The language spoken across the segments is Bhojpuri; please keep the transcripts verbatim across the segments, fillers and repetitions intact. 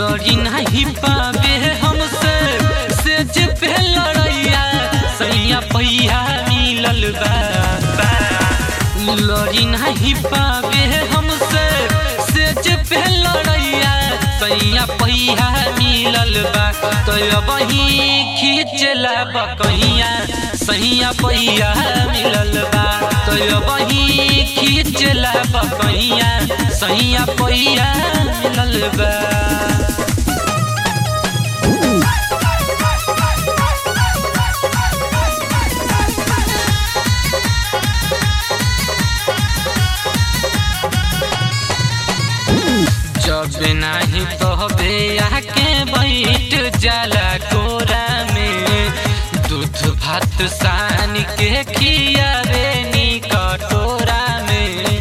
लड़ी नहीं पावे हमसे सेज पे लड़ैया सैया पैया मिलल बा। लड़ी नहीं पावे हमसे सेज पे लड़ैया सैया पैया मिलल बा। तो वही खींचला बकैया सैया पैया मिलल बा। तो वही खींचला बकैया सैया पैया मिलल बा। जब नहीं तो आके बैठ जाला कोरा में दूध भात सान के खियावे नी कटोरा में।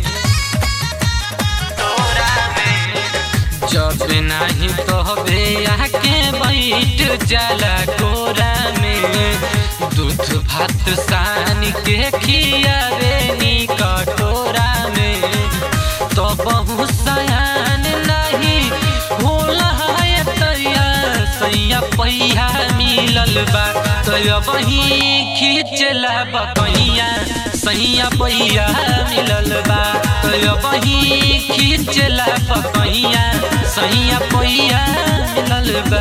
जब नहीं तो आके बैठ जाला कोरा में दूध भात सान के खियावे नी कटोरा में। तो बहुत सयान नहीं होला है तैया सैया पैया मिलल बा। तो वही खींचला बकैया सैया पैया मिलल बा। तो वही खींचला बकैया सैया पैया मिलल बा।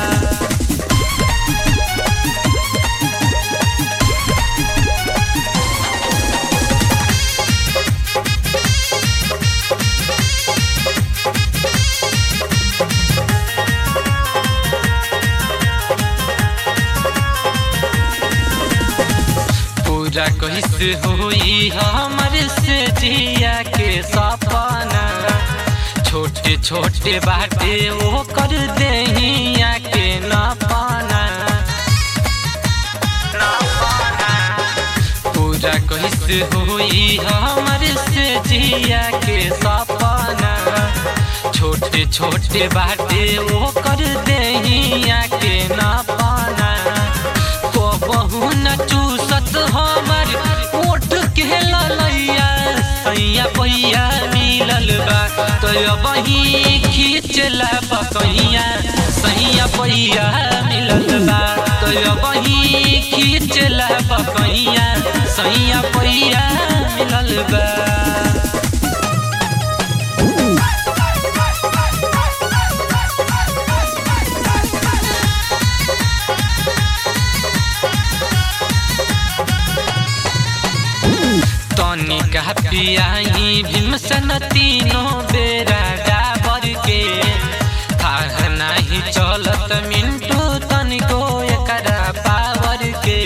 पूरा कैसे हुई हमर से जिया के सपना छोटे छोटे बाटे वो कर देहिया के न पाना। पूरा कैसे हुई हमर से जिया के सपना छोटे छोटे बाटे वो कर देहिया के न पाना। को बहु न चूसत हमर ओठ के ललैया सैया पैया मिलल बा। तो वही खींचला बकैया सैया पैया मिलल बा। तो वही खींचला बकैया सैया पैया मिलल बा। तनिका पियाई भीमसन तीनों बेरा डाबर के थाह नहीं चलत मिंटू तनिको एकरा पावर के।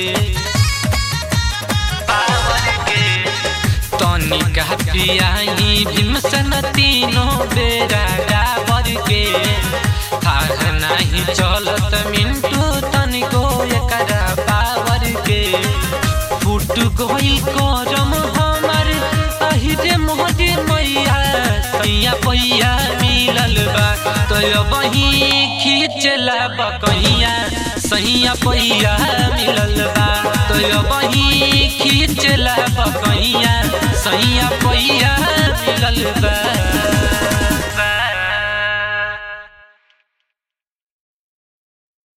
तनिका पियाई भीमसन तीनों बेरा डाबर के थाह नहीं चलत मिंटू तनिको एकरा पावर के। फुट गई करम हमर अहिरे मोहरे मैया सैया पैया मिलल बा। तो वही खींचला बकैया सैया पैया मिलल बा। तो वही खींचला बकैया सैया पैया मिलल बा।